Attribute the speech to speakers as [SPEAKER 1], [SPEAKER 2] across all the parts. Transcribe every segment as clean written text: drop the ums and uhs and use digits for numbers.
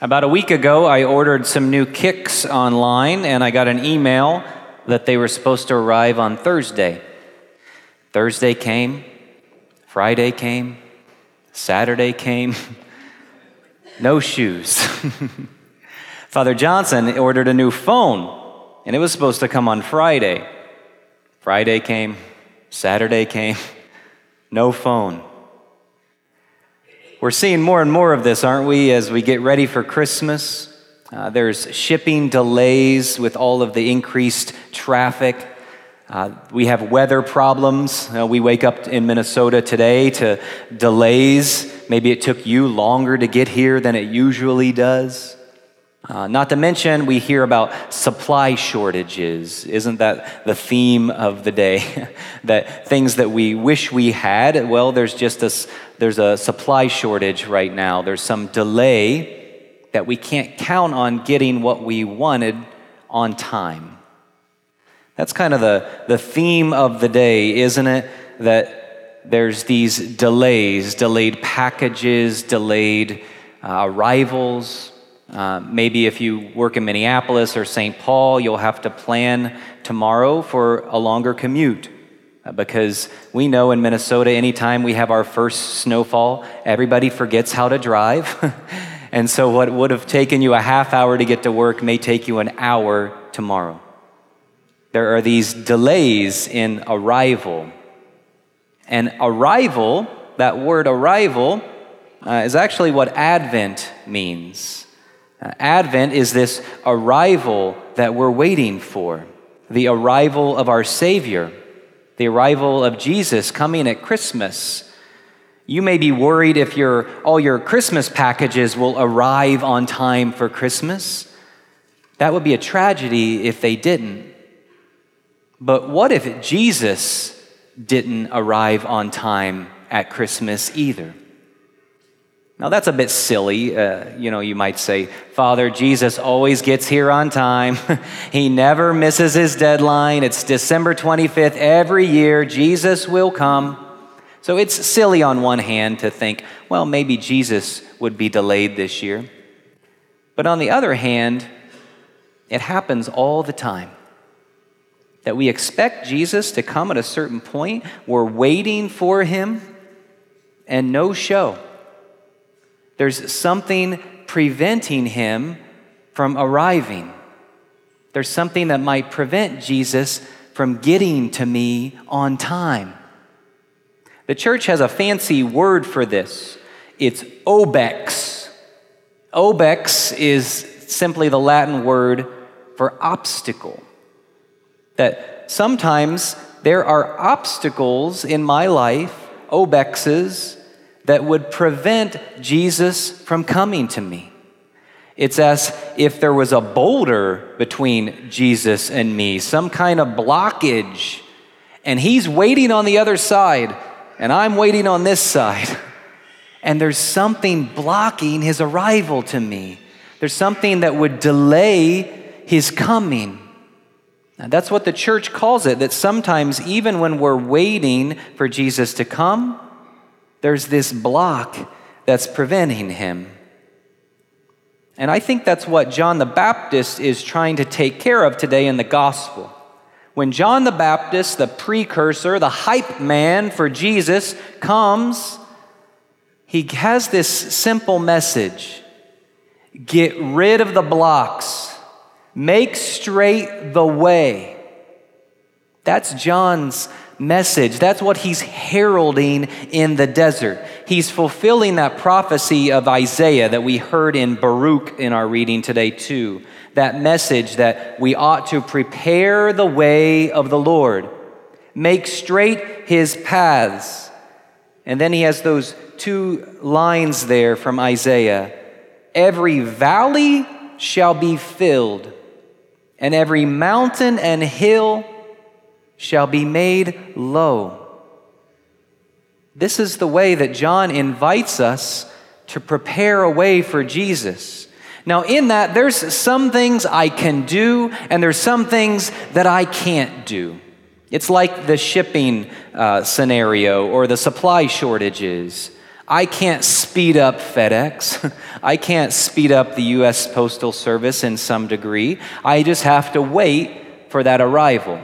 [SPEAKER 1] About a week ago, I ordered some new kicks online, and I got an email that they were supposed to arrive on Thursday. Thursday came, Friday came, Saturday came, no shoes. Father Johnson ordered a new phone, and it was supposed to come on Friday. Friday came, Saturday came, no phone. We're seeing more and more of this, aren't we, as we get ready for Christmas? There's shipping delays with all of the increased traffic. We have weather problems. We wake up in Minnesota today to delays. Maybe it took you longer to get here than it usually does. Not to mention, we hear about supply shortages. Isn't that the theme of the day? That things that we wish we had, well, there's a supply shortage right now. There's some delay that we can't count on getting what we wanted on time. That's kind of the theme of the day, isn't it? That there's these delays, delayed packages, delayed arrivals. Maybe if you work in Minneapolis or St. Paul, you'll have to plan tomorrow for a longer commute because we know in Minnesota, anytime we have our first snowfall, everybody forgets how to drive. And so what would have taken you a half hour to get to work may take you an hour tomorrow. There are these delays in arrival. And arrival, that word arrival, is actually what Advent means. Advent is this arrival that we're waiting for, the arrival of our Savior, the arrival of Jesus coming at Christmas. You may be worried if all your Christmas packages will arrive on time for Christmas. That would be a tragedy if they didn't. But what if Jesus didn't arrive on time at Christmas either? Now that's a bit silly. You might say, Father, Jesus always gets here on time. He never misses his deadline. It's December 25th every year. Jesus will come. So it's silly on one hand to think, well, maybe Jesus would be delayed this year. But on the other hand, it happens all the time. That we expect Jesus to come at a certain point. We're waiting for him and no show. There's something preventing him from arriving. There's something that might prevent Jesus from getting to me on time. The church has a fancy word for this. It's obex. Obex is simply the Latin word for obstacle. That sometimes there are obstacles in my life, obexes, that would prevent Jesus from coming to me. It's as if there was a boulder between Jesus and me, some kind of blockage, and he's waiting on the other side, and I'm waiting on this side. And there's something blocking his arrival to me. There's something that would delay his coming. And that's what the church calls it, that sometimes even when we're waiting for Jesus to come, there's this block that's preventing him. And I think that's what John the Baptist is trying to take care of today in the gospel. When John the Baptist, the precursor, the hype man for Jesus, comes, he has this simple message. Get rid of the blocks. Make straight the way. That's John's message. That's what he's heralding in the desert. He's fulfilling that prophecy of Isaiah that we heard in Baruch in our reading today too. That message that we ought to prepare the way of the Lord. Make straight his paths. And then he has those two lines there from Isaiah. Every valley shall be filled, and every mountain and hill shall be made low. This is the way that John invites us to prepare a way for Jesus. Now in that, there's some things I can do, and there's some things that I can't do. It's like the shipping scenario or the supply shortages. I can't speed up FedEx. I can't speed up the U.S. Postal Service in some degree. I just have to wait for that arrival.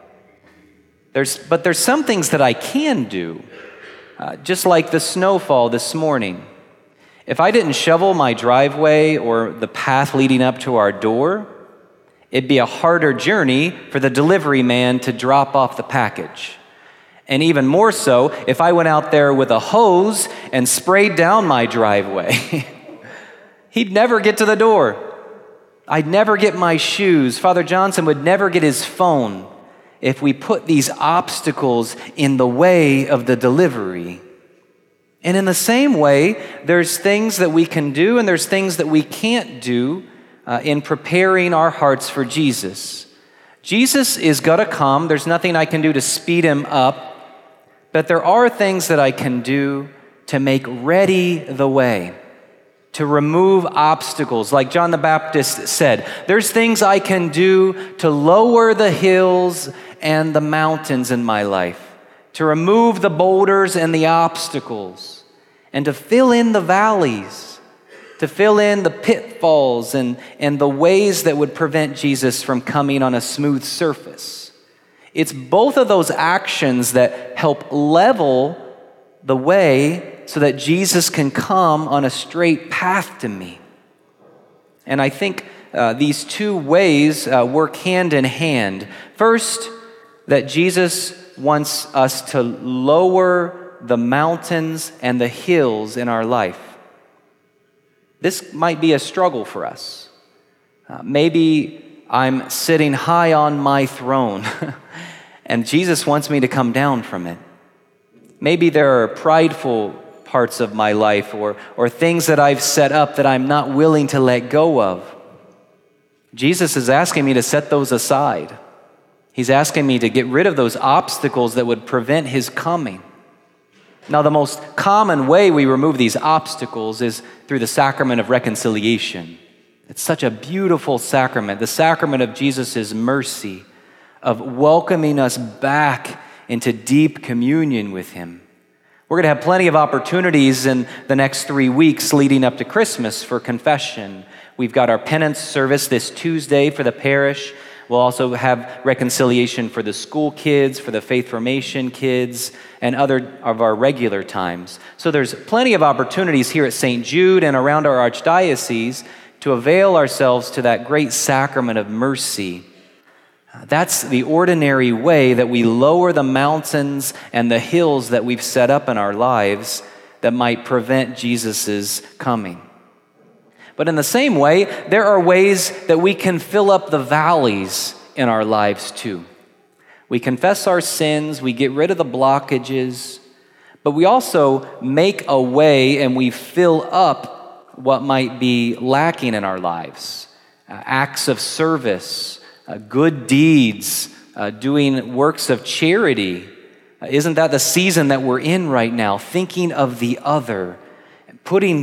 [SPEAKER 1] But there's some things that I can do, just like the snowfall this morning. If I didn't shovel my driveway or the path leading up to our door, it'd be a harder journey for the delivery man to drop off the package. And even more so, if I went out there with a hose and sprayed down my driveway, he'd never get to the door. I'd never get my shoes. Father Johnson would never get his phone if we put these obstacles in the way of the delivery. And in the same way, there's things that we can do and there's things that we can't do in preparing our hearts for Jesus. Jesus is going to come. There's nothing I can do to speed him up. But there are things that I can do to make ready the way, to remove obstacles. Like John the Baptist said, there's things I can do to lower the hills and the mountains in my life, to remove the boulders and the obstacles, and to fill in the valleys, to fill in the pitfalls and the ways that would prevent Jesus from coming on a smooth surface. It's both of those actions that help level the way so that Jesus can come on a straight path to me. And I think these two ways work hand in hand. First, that Jesus wants us to lower the mountains and the hills in our life. This might be a struggle for us. Maybe I'm sitting high on my throne and Jesus wants me to come down from it. Maybe there are prideful parts of my life or things that I've set up that I'm not willing to let go of. Jesus is asking me to set those aside. He's asking me to get rid of those obstacles that would prevent his coming. Now, the most common way we remove these obstacles is through the sacrament of reconciliation. It's such a beautiful sacrament, the sacrament of Jesus' mercy, of welcoming us back into deep communion with him. We're going to have plenty of opportunities in the next 3 weeks leading up to Christmas for confession. We've got our penance service this Tuesday for the parish. We'll also have reconciliation for the school kids, for the faith formation kids, and other of our regular times. So there's plenty of opportunities here at St. Jude and around our archdiocese to avail ourselves to that great sacrament of mercy. That's the ordinary way that we lower the mountains and the hills that we've set up in our lives that might prevent Jesus' coming. But in the same way, there are ways that we can fill up the valleys in our lives too. We confess our sins, we get rid of the blockages, but we also make a way and we fill up what might be lacking in our lives. Acts of service, good deeds, doing works of charity. Isn't that the season that we're in right now? Thinking of the other, putting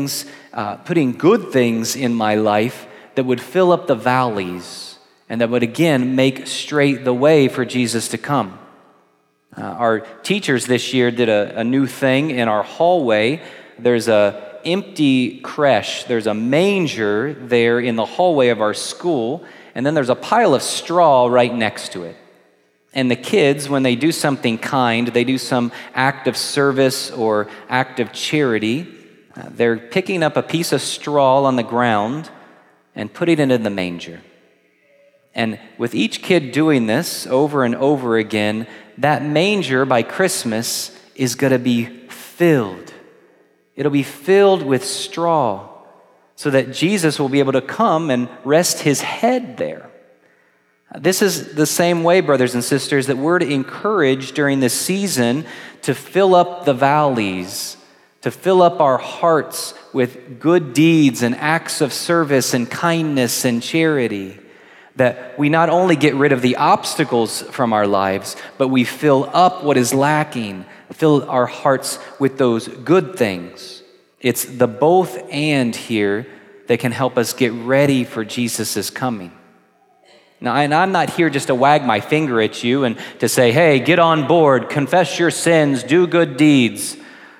[SPEAKER 1] good things in my life that would fill up the valleys and that would again make straight the way for Jesus to come. Our teachers this year did a new thing in our hallway. There's a empty creche. There's a manger there in the hallway of our school, and then there's a pile of straw right next to it. And the kids, when they do something kind, they do some act of service or act of charity, they're picking up a piece of straw on the ground and putting it in the manger. And with each kid doing this over and over again, that manger by Christmas is going to be filled. It'll be filled with straw so that Jesus will be able to come and rest his head there. This is the same way, brothers and sisters, that we're to encourage during this season to fill up the valleys, to fill up our hearts with good deeds and acts of service and kindness and charity, that we not only get rid of the obstacles from our lives, but we fill up what is lacking, fill our hearts with those good things. It's the both and here that can help us get ready for Jesus' coming. Now, and I'm not here just to wag my finger at you and to say, hey, get on board, confess your sins, do good deeds.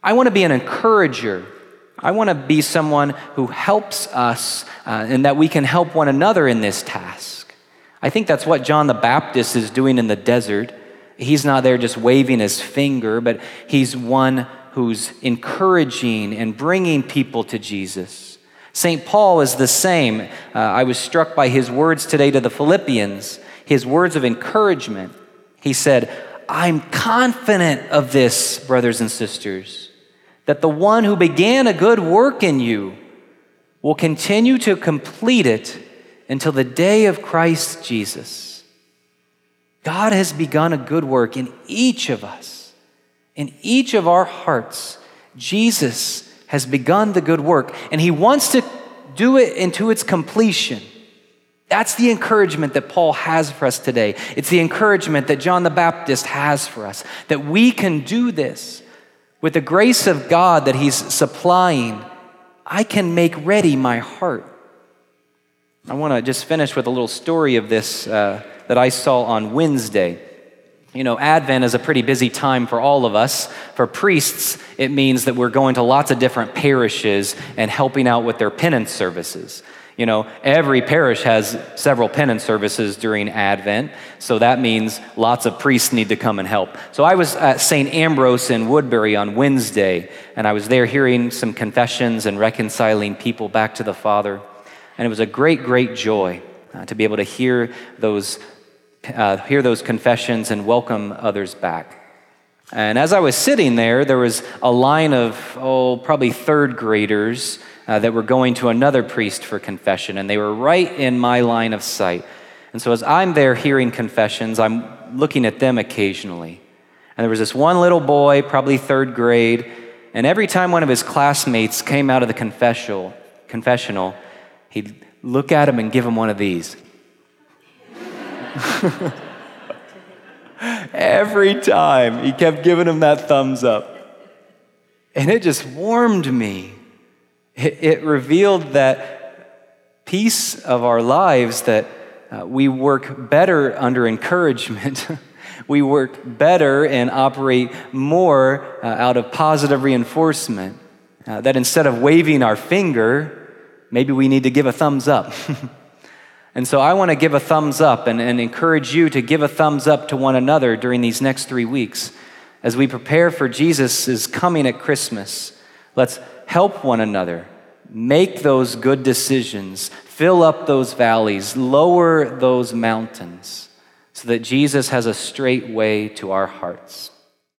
[SPEAKER 1] I want to be an encourager. I want to be someone who helps us and that we can help one another in this task. I think that's what John the Baptist is doing in the desert. He's not there just waving his finger, but he's one who's encouraging and bringing people to Jesus. St. Paul is the same. I was struck by his words today to the Philippians, his words of encouragement. He said, I'm confident of this, brothers and sisters, that the one who began a good work in you will continue to complete it until the day of Christ Jesus. God has begun a good work in each of us, in each of our hearts. Jesus has begun the good work, and he wants to do it into its completion. That's the encouragement that Paul has for us today. It's the encouragement that John the Baptist has for us, that we can do this with the grace of God that he's supplying. I can make ready my heart. I want to just finish with a little story of this that I saw on Wednesday. You know, Advent is a pretty busy time for all of us. For priests, it means that we're going to lots of different parishes and helping out with their penance services. You know, every parish has several penance services during Advent, so that means lots of priests need to come and help. So I was at St. Ambrose in Woodbury on Wednesday, and I was there hearing some confessions and reconciling people back to the Father. And it was a great, great joy to be able to hear those confessions and welcome others back. And as I was sitting there, there was a line of, probably third graders that were going to another priest for confession, and they were right in my line of sight. And so as I'm there hearing confessions, I'm looking at them occasionally. And there was this one little boy, probably third grade, and every time one of his classmates came out of the confessional, he'd look at him and give him one of these. Every time he kept giving him that thumbs up. And it just warmed me. It revealed that piece of our lives that we work better under encouragement. We work better and operate more out of positive reinforcement. That instead of waving our finger, maybe we need to give a thumbs up. And so I want to give a thumbs up and encourage you to give a thumbs up to one another during these next 3 weeks. As we prepare for Jesus' coming at Christmas, let's help one another. Make those good decisions. Fill up those valleys. Lower those mountains so that Jesus has a straight way to our hearts.